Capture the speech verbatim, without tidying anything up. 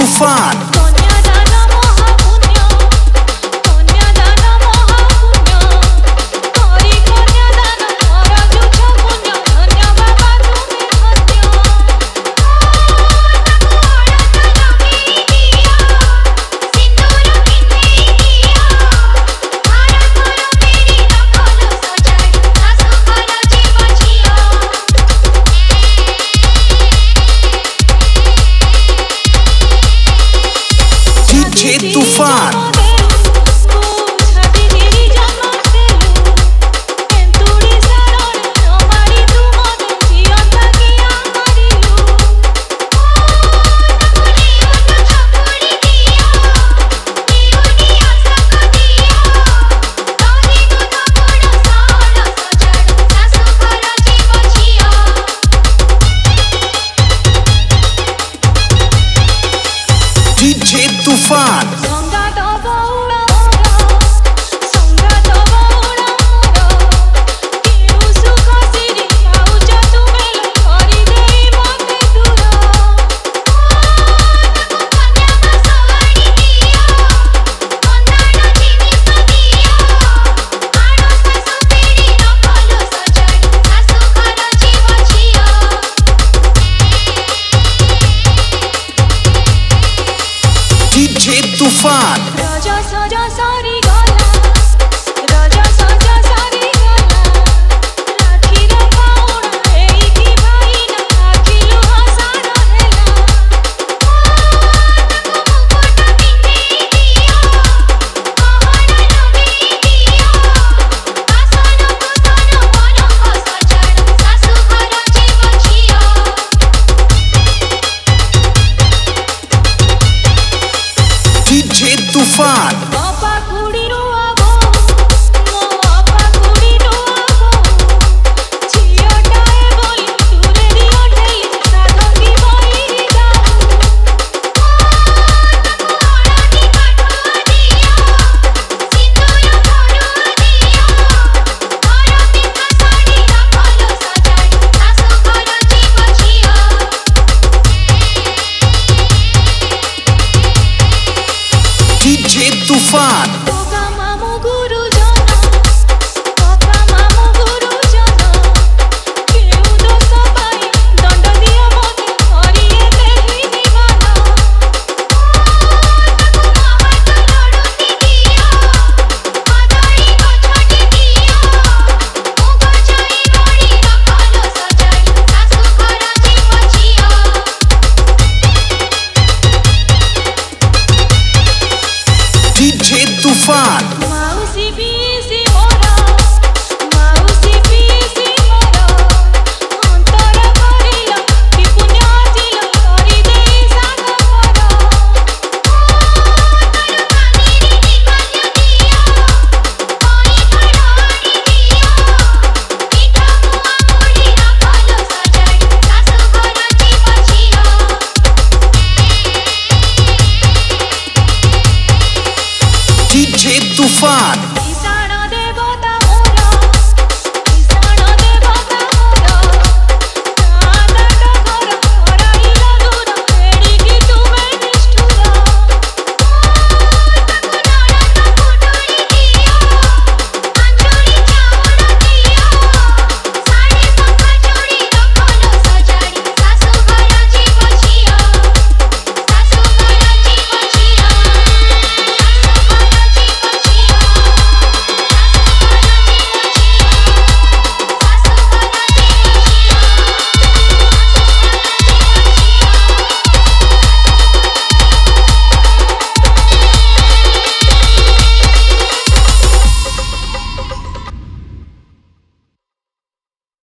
तूफान तूफान डीजे तूफान डीजे तूफान राजा साजा सारी गाला राजा साजा सारी गाला राखी रे पाउणा एई की भाई ना आखिलो हसा रहेला ओ मुकुट पिंधे दियो पवन लगे दियो आसन कुसन मन हस चढ़ सासु घर जीव झियो डीजे तूफान बापा कुड़ी रोआबो मो बापा कुड़ी रोआबो झियोटाए बोली तुरे दियो ढेली साधंगी बोली गाओ ओ ताको हळदी काठो दियो सिंदूर भरो दियो घर पिठा साड़ी राखलो सजाड़ी सासु घर जीव झियो डीजे तूफान कोका मामू गुरुजन कोका मामू गुरुजन केउ दोष पाई दंड दियो मोते करिए देहि निवान ताको महात लडुती दियो कदळी गछटी दियो मुग जाई बड़ी रखलो सजाई सासु घर जीव झियो डीजे तूफान माउसी पीसी मोरा माउसी पीसी मोरा अंतर करिलो कि पुण्य जिलो करि देई साग पर ओ तार कामिनी कन्या दियो कोई घड़ाड़ी दियो पिठा मुआ मुड़ी राखलो सजाई सासु घर जीव झियो डीजे तूफान